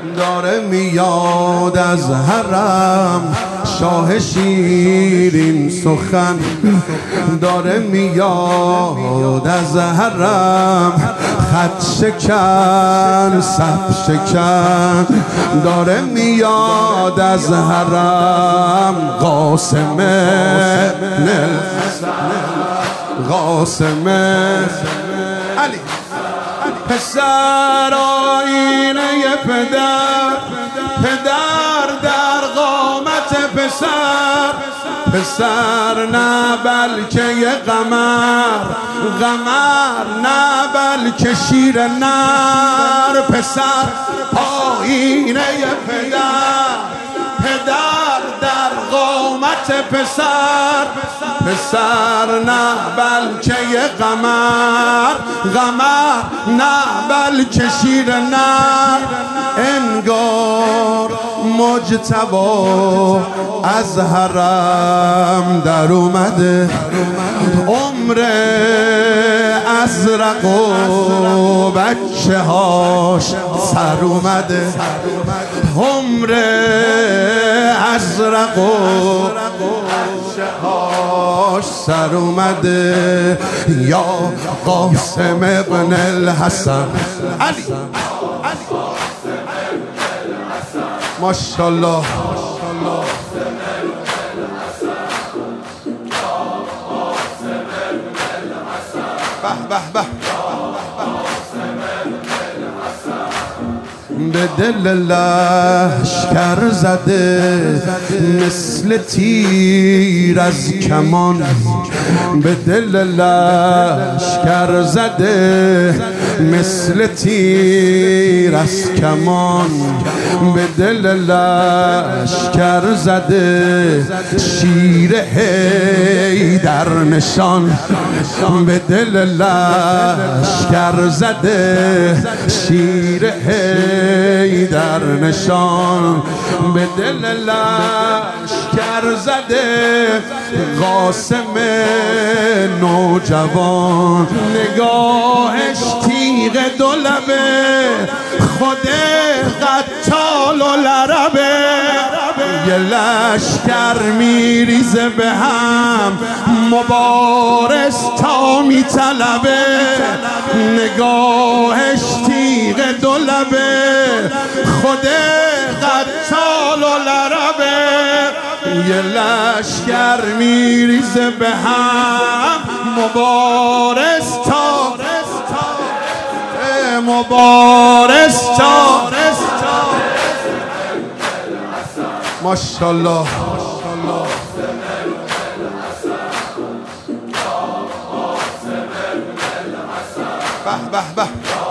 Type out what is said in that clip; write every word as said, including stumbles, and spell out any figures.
داره میاد از حرم شاه شیرین سخن، داره میاد از حرم خط شکن صف شکن، داره میاد از حرم قاسم نل قاسم علی پسر آینه پدر، پدر در قامت پسر، پسر نه بلکه یه قمر، قمر نه بلکه شیر نر، پسر آینه پدر، پدر در قامت پسر، پسر نه بلکه یه قمر، قمر نه بلکه شیر نر، انگار مجتبی از حرم در اومده، عمر ازرق و بچه هاش سر اومده، عمر ازرق و بچه هاش سر اومده، یا قاسم ابن الحسن علی ماشاءالله به به به به دل لشکر زده مثل تیر از کمان، به دل لشکر زده مثل تیر از کمان، به دل لشکر زده شیر حیدر نشان، به دل لشکر زده شیر حیدر نشان، به دل لشکر زده قاسم نوجوان، نگاهش تیغ دو لبه خود قتال و لربه، یه لشکر میریزه به هم مبارز تا میطلبه، نگاهش تیغ دو لبه خود قتال و لربه، یه لشکر میریزه به هم مبارز تا مبارز تا ماشاءالله به به به